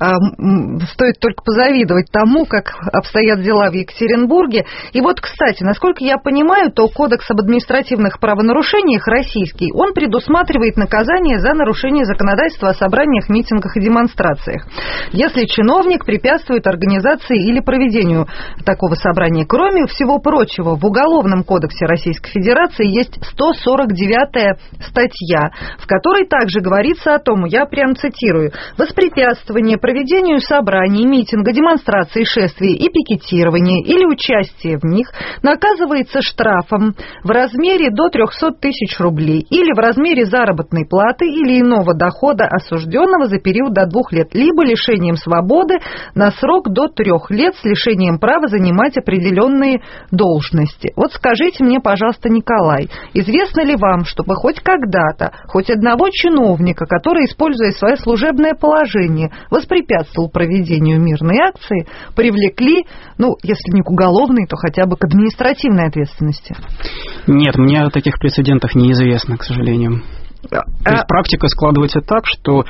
стоит только позавидовать тому, как обстоят дела в Екатеринбурге. И вот, кстати, насколько я понимаю, то Кодекс об административных правонарушениях российский, он предусматривает наказание за нарушение законодательства о собраниях, митингах и демонстрациях, если чиновник препятствует организации или проведению такого собрания. Кроме всего прочего, в Уголовном кодексе Российской Федерации есть сто сорок девятая статья, в которой также говорится о том, я прям цитирую: «Воспрепятствование проведению собраний, митинга, демонстраций, шествий и пикетирования или участие в них наказывается штрафом в размере до трехсот тысяч рублей или в размере заработной платы или иного дохода осужденного за период до двух лет, либо лишением свободы на срок до трех лет с лишением права занимать определенные должности». Вот скажите мне, пожалуйста, Николай, известно ли вам, чтобы хоть когда-то, хоть одного чиновника, который, используя свое служебное положение, воспрепятствовал проведению мирной акции, привлекли, ну, если не к уголовной, то хотя бы к административной ответственности? Нет, мне о таких прецедентах неизвестно, к сожалению. То есть практика складывается так, что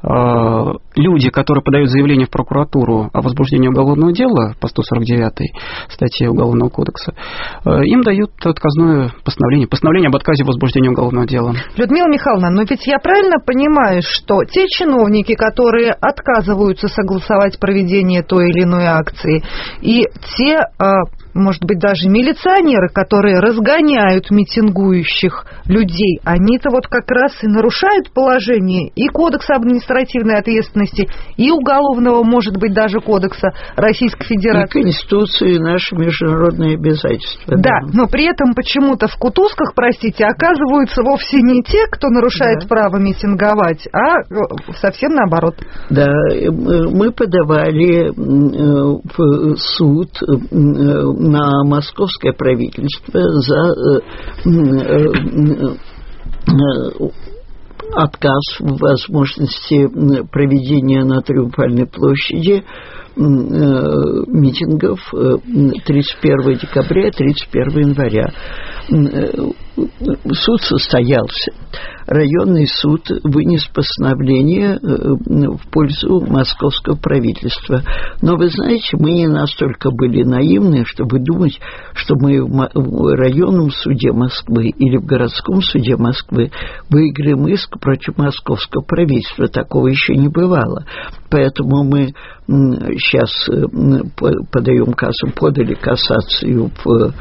э, люди, которые подают заявление в прокуратуру о возбуждении уголовного дела по сто сорок девятой статье Уголовного кодекса, э, им дают отказное постановление, постановление об отказе в возбуждении уголовного дела. Людмила Михайловна, но ведь я правильно понимаю, что те чиновники, которые отказываются согласовать проведение той или иной акции, и те, э, может быть, даже милиционеры, которые разгоняют митингующих людей, они-то вот как раз и нарушают положение и Кодекса об административной ответственности, и Уголовного, может быть, даже Кодекса Российской Федерации. И Конституции, и наши международные обязательства. Да, да, но при этом почему-то в кутузках, простите, оказываются вовсе не те, кто нарушает да. право митинговать, а совсем наоборот. Да, мы подавали в суд на московское правительство за отказ в возможности проведения на Триумфальной площади митингов тридцать первого декабря и тридцать первого января. Суд состоялся. Районный суд вынес постановление в пользу московского правительства. Но, вы знаете, мы не настолько были наивны, чтобы думать, что мы в районном суде Москвы или в городском суде Москвы выиграем иск против московского правительства. Такого еще не бывало. Поэтому мы сейчас подаем кассу, подали кассацию в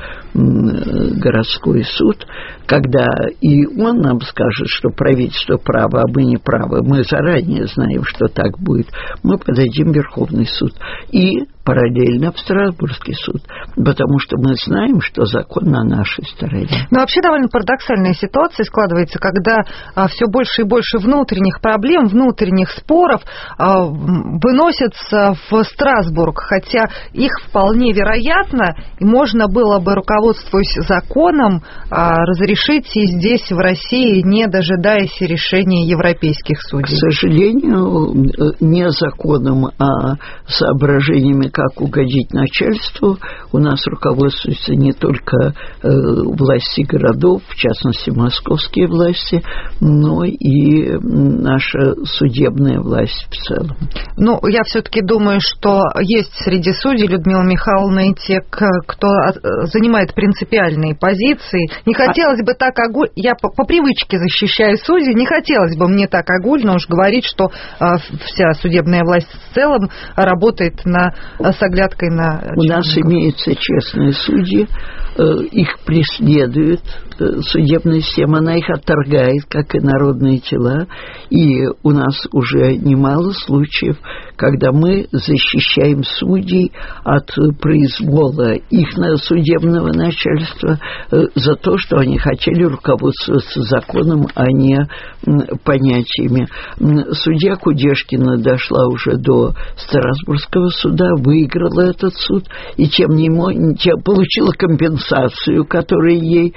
городской суд, когда и он нам скажет, что правительство право, а мы не правы, мы заранее знаем, что так будет, мы подадим в Верховный суд и параллельно в Страсбургский суд, потому что мы знаем, что закон на нашей стороне. Но вообще довольно парадоксальная ситуация складывается, когда а, все больше и больше внутренних проблем, внутренних споров а, выносятся в Страсбург, хотя их вполне вероятно, и можно было бы, руководствуясь законом, а, разрешить и здесь, в России, не дожидаясь решения европейских судей. К сожалению, не законом, а соображениями, как угодить начальству, у нас руководствуются не только э, власти городов, в частности, московские власти, но и наша судебная власть в целом. Ну, я все-таки думаю, что есть среди судей, Людмила Михайловна, и те, кто занимает принципиальные позиции. Не хотелось бы так огульно, я по, по привычке защищаю судей, не хотелось бы мне так огульно уж говорить, что э, вся судебная власть в целом работает на с оглядкой на чиновников. У нас имеются честные судьи, их преследует судебная система, она их отторгает, как и народные тела, и у нас уже немало случаев, когда мы защищаем судей от произвола их судебного начальства за то, что они хотели руководствоваться законом, а не понятиями. Судья Кудешкина дошла уже до Страсбургского суда, выиграла этот суд, и тем не менее получила компенсацию, которую ей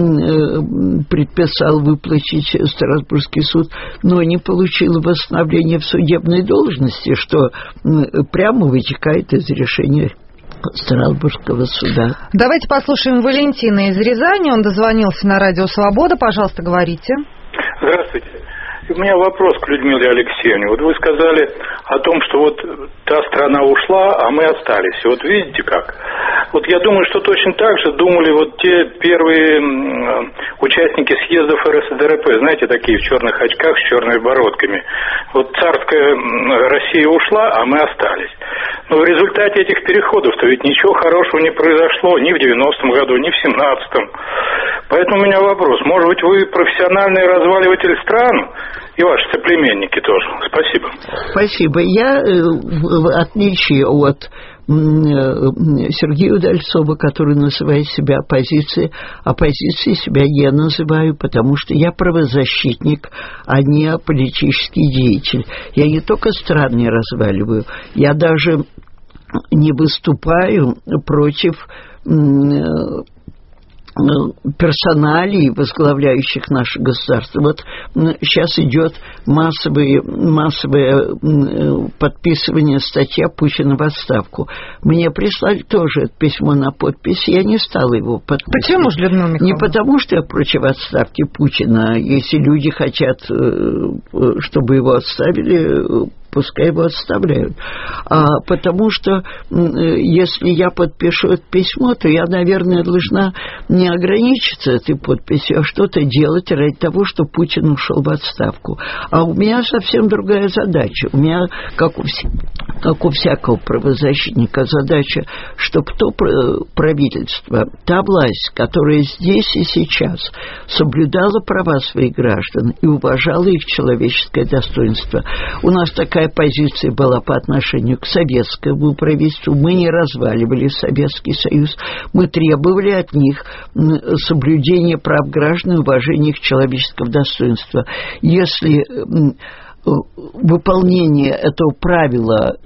предписал выплатить Страсбургский суд, но не получила восстановления в судебной должности, что прямо вытекает из решения Страсбургского суда. Давайте послушаем Валентина из Рязани. Он дозвонился на радио «Свобода». Пожалуйста, говорите. Здравствуйте. У меня вопрос к Людмиле Алексеевне. Вот вы сказали о том, что вот та страна ушла, а мы остались. И вот видите как? Вот я думаю, что точно так же думали вот те первые участники съездов эр эс дэ эр пэ, знаете, такие в черных очках с черными бородками. Вот царская Россия ушла, а мы остались. Но в результате этих переходов-то ведь ничего хорошего не произошло ни в девяностом году, ни в семнадцатом. Поэтому у меня вопрос. Может быть, вы профессиональный разваливатель стран? И ваши соплеменники тоже. Спасибо. Спасибо. Я, в отличие от Сергея Удальцова, который называет себя оппозицией, оппозицией себя я называю, потому что я правозащитник, а не политический деятель. Я не только стран не разваливаю, я даже не выступаю против персоналей, возглавляющих наше государство. Вот сейчас идет массовое, массовое подписывание статьи Путина в отставку. Мне прислали тоже письмо на подпись, я не стала его подписывать. Почему же, Людмила Михайловна? Не потому, что я против отставки Путина. Если люди хотят, чтобы его отставили, пускай его отставляют. А потому что если я подпишу это письмо, то я, наверное, должна не ограничиться этой подписью, а что-то делать ради того, чтобы Путин ушел в отставку. А у меня совсем другая задача. У меня, как у, вс... как у всякого правозащитника, задача, чтобы то правительство, та власть, которая здесь и сейчас соблюдала права своих граждан и уважала их человеческое достоинство. У нас такая позиция была по отношению к советскому правительству. Мы не разваливали Советский Союз. Мы требовали от них соблюдения прав граждан и уважения их человеческого достоинства. Если выполнение этого правила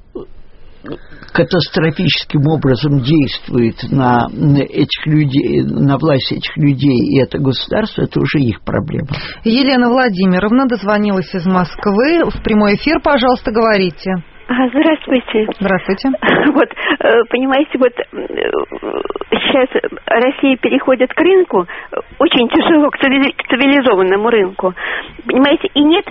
катастрофическим образом действует на этих людей, на власть этих людей и это государство, это уже их проблема. Елена Владимировна дозвонилась из Москвы. В прямой эфир, пожалуйста, говорите. Здравствуйте. Здравствуйте. Вот, понимаете, вот сейчас Россия переходит к рынку, очень тяжело, к цивилизованному рынку. Понимаете, и нет,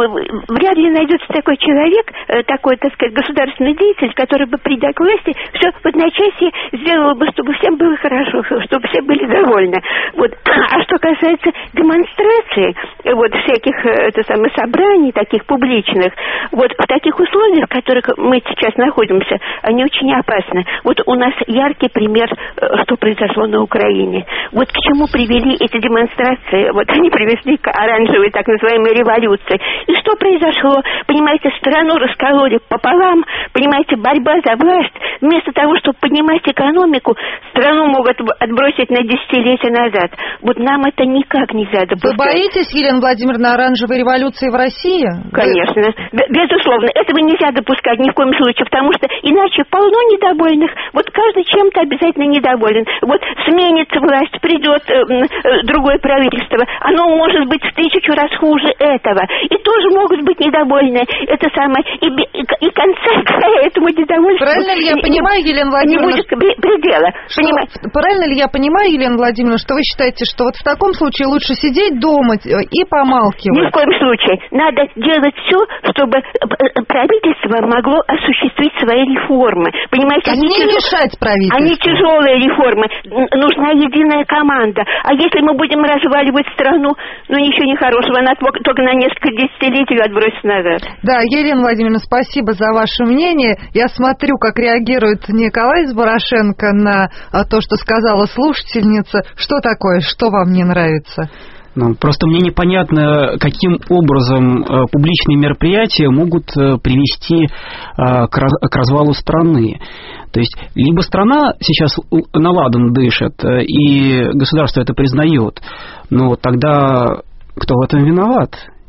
вряд ли найдется такой человек, такой, так сказать, государственный деятель, который бы, придя к власти, все в одночасье сделал бы, чтобы всем было хорошо, чтобы все были довольны. Вот. А что касается демонстраций, вот, всяких, это самое, собраний, таких публичных, вот, в таких условиях, в которых мы сейчас находимся, они очень опасны. Вот у нас яркий пример, что произошло на Украине. Вот к чему привели эти демонстрации. Вот они привели к оранжевой так называемой революции. И что произошло? Понимаете, страну раскололи пополам. Понимаете, борьба за власть. Вместо того, чтобы поднимать экономику, страну могут отбросить на десятилетия назад. Вот нам это никак нельзя допускать. Вы боитесь, Елена Владимировна, оранжевой революции в России? Конечно. Вы... Безусловно. Этого нельзя допускать ни в коем случае, потому что иначе полно недовольных. Вот каждый чем-то обязательно недоволен. Вот сменится власть, придет э, э, другое правительство, оно может быть в тысячу раз хуже этого. И тоже могут быть недовольны. Это самое, и, и, и конца края этому недовольству. Правильно ли я не, понимаю, Елена Владимировна? Не будет предела. Что, правильно ли я понимаю, Елена Владимировна, что вы считаете, что вот в таком случае лучше сидеть дома и помалкивать? Ни в коем случае. Надо делать все, чтобы правительство могло осуществить свои реформы. Понимаете, они не мешать правительству. Они тяжелые реформы. Нужна единая команда. А если мы будем разваливать страну, ну ничего не хорошего, она только на несколько десятилетий отбросит назад. Да, Елена Владимировна, спасибо за ваше мнение. Я смотрю, как реагирует Николай из Порошенко на то, что сказала слушательница. Что такое? Что вам не нравится? Ну, просто мне непонятно, каким образом э, публичные мероприятия могут э, привести э, к, раз, к развалу страны. То есть, либо страна сейчас на ладан дышит, э, и государство это признает, но тогда кто в этом виноват?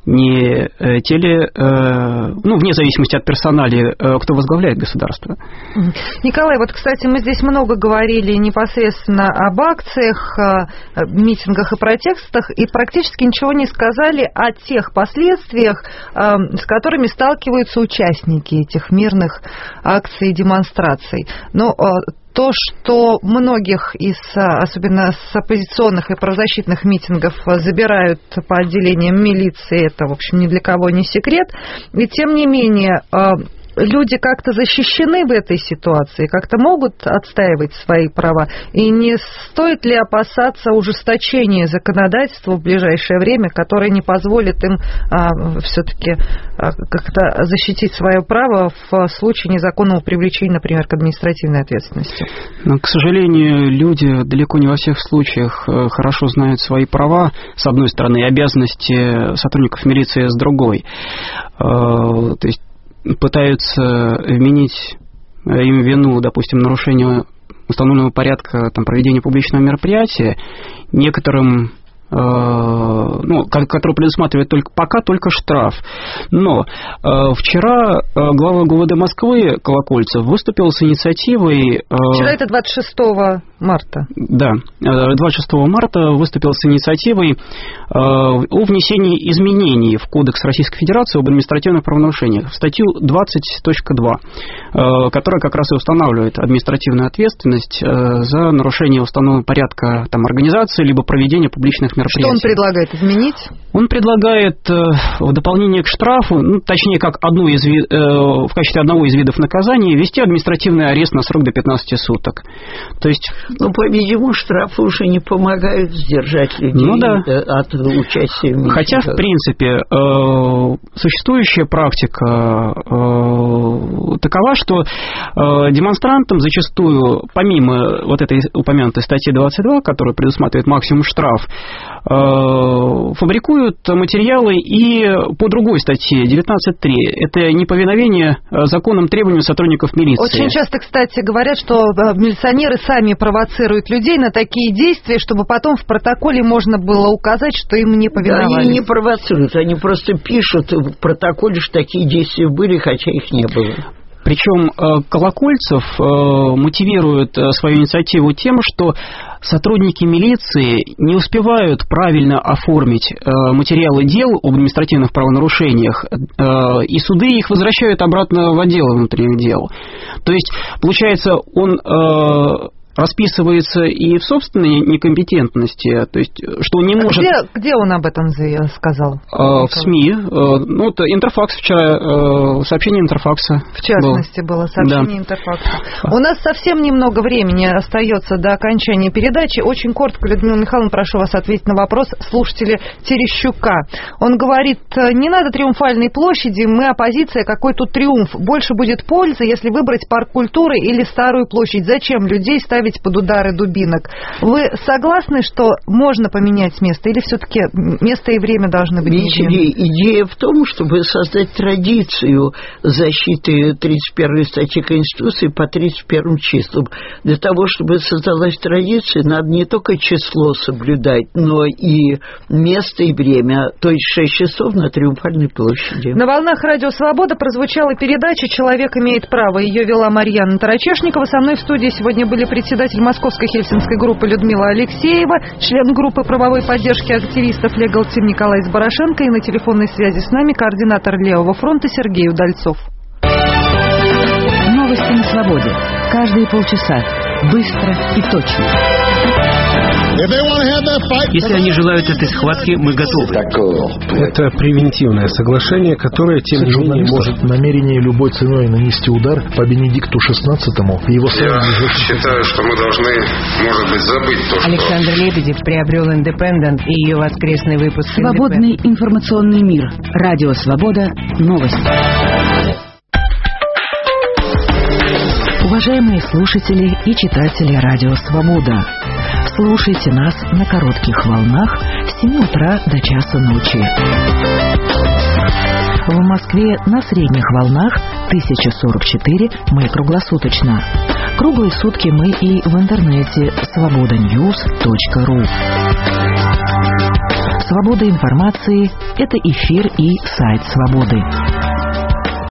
не те ли, ну, вне зависимости от персоналии, кто возглавляет государство. Николай, вот, кстати, мы здесь много говорили непосредственно об акциях, митингах и протестах, и практически ничего не сказали о тех последствиях, с которыми сталкиваются участники этих мирных акций и демонстраций. Но то, что многих из, особенно с оппозиционных и правозащитных митингов, забирают по отделениям милиции, это, в общем, ни для кого не секрет. И тем не менее, люди как-то защищены в этой ситуации, как-то могут отстаивать свои права? И не стоит ли опасаться ужесточения законодательства в ближайшее время, которое не позволит им а, все-таки а, как-то защитить свое право в случае незаконного привлечения, например, к административной ответственности? Но, к сожалению, люди далеко не во всех случаях хорошо знают свои права, с одной стороны, и обязанности сотрудников милиции с другой. То есть пытаются вменить им вину, допустим, нарушения установленного порядка там, проведения публичного мероприятия некоторым, э, ну, который предусматривает только, пока только штраф. Но э, вчера глава ГУВД Москвы Колокольцев выступил с инициативой... Э, вчера это двадцать шестого марта. Да, двадцать шестого марта выступил с инициативой э, о внесении изменений в Кодекс Российской Федерации об административных правонарушениях в статью двадцать точка два, э, которая как раз и устанавливает административную ответственность э, за нарушение установленного порядка там, организации либо проведения публичных мероприятий. Что он предлагает изменить? Он предлагает э, в дополнение к штрафу, ну, точнее, как одну из, э, в качестве одного из видов наказания, ввести административный арест на срок до пятнадцати суток. То есть... Ну, по-видимому, штрафы уже не помогают сдержать людей ну, да. от участия в митингах. Хотя, в принципе, существующая практика такова, что демонстрантам зачастую, помимо вот этой упомянутой статьи двадцать два, которая предусматривает максимум штраф, фабрикуют материалы и по другой статье девятнадцать точка три. Это неповиновение законным требованиям сотрудников милиции. Очень часто, кстати, говорят, что милиционеры сами провоцируют людей на такие действия, чтобы потом в протоколе можно было указать, что им не повиновались. Да, они не провоцируют, они просто пишут в протоколе, что такие действия были, хотя их не было. Причем Колокольцев мотивирует свою инициативу тем, что сотрудники милиции не успевают правильно оформить материалы дел об административных правонарушениях, и суды их возвращают обратно в отдел внутренних дел. То есть, получается, он... расписывается и в собственной некомпетентности, то есть, что он не может... Где, где он об этом сказал? В СМИ. Ну, это Интерфакс вчера, сообщение Интерфакса. В частности, было, было сообщение да. Интерфакса. У нас совсем немного времени остается до окончания передачи. Очень коротко, Людмила Михайловна, прошу вас ответить на вопрос слушателя Терещука. Он говорит, не надо Триумфальной площади, мы оппозиция, какой тут триумф? Больше будет пользы, если выбрать парк культуры или Старую площадь. Зачем людей ставить под удары дубинок? Вы согласны, что можно поменять место, или все-таки место и время должны быть едиными? Идея в том, чтобы создать традицию защиты тридцать первой статьи Конституции по тридцать первым числам. Для того, чтобы создалась традиция, надо не только число соблюдать, но и место и время, то есть шесть часов на Триумфальной площади. На волнах Радио Свобода прозвучала передача «Человек имеет право». Ее вела Марьяна Тарачешникова. Со мной в студии сегодня были председатель Московской хельсинской группы Людмила Алексеева, член группы правовой поддержки активистов Legal Team Николай Зборошенко и на телефонной связи с нами координатор Левого фронта Сергей Удальцов. Новости на свободе. Каждые полчаса. Быстро и точно. Если они желают этой схватки, мы готовы. Это превентивное соглашение, которое, тем не менее, может намерение любой ценой нанести удар по Бенедикту шестнадцатому и его Я считаю, что мы должны, может быть, забыть то, что... Александр Лебедев приобрел «Индепендент» и ее воскресный выпуск. Свободный информационный мир. Радио Свобода. Новости. Уважаемые слушатели и читатели Радио Свобода, слушайте нас на коротких волнах с семи утра до часа ночи. В Москве на средних волнах тысяча сорок четыре, мы круглосуточно. Круглые сутки мы и в интернете свобода ньюс точка ру. Свобода информации – это эфир и сайт «Свободы».